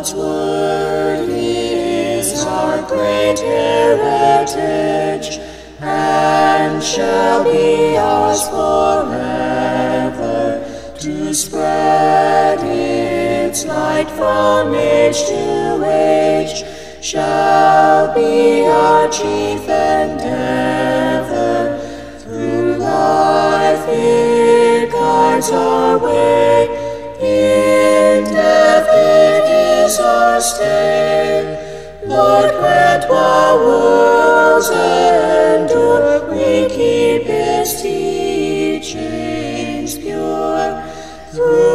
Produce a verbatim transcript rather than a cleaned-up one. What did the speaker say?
God's word is our great heritage, and shall be ours forever, to spread its light from age to age, shall be our chief endeavor. Through life it guides our way, in death it is our stay. Lord, grant while worlds endure, we keep its teachings pure. Through